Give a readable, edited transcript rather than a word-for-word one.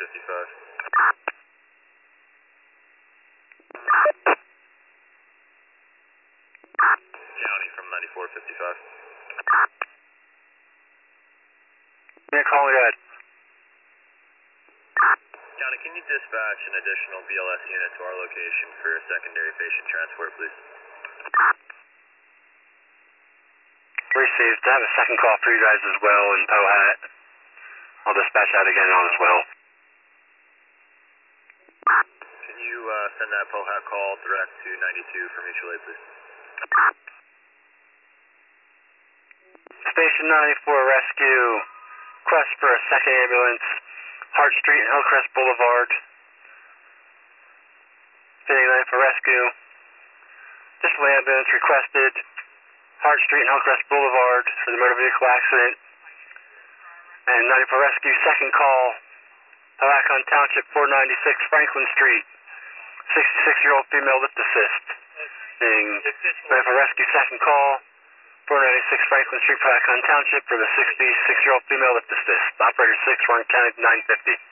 9455. County from 9455. Yeah, call me ahead. County, can you dispatch an additional BLS unit to our location for a secondary patient transport, please? Received. I have a second call for you guys as well in Pohat. I'll dispatch that again on as well. Can you send that Pohat call direct to 92 for mutual aid, please? Station 94 Rescue. Request for a second ambulance. Hart Street and Hillcrest Boulevard. Fitting 94 Rescue. Additional ambulance requested. Hart Street and Hillcrest Boulevard for the motor vehicle accident. And 94 Rescue, second call. Alacon Township, 496 Franklin Street. 66-year-old female lift assist. Being 94 Rescue, second call. 496 Franklin Street, Alacon Township for the 66-year-old female lift assist. Operator 6, Warren County 950.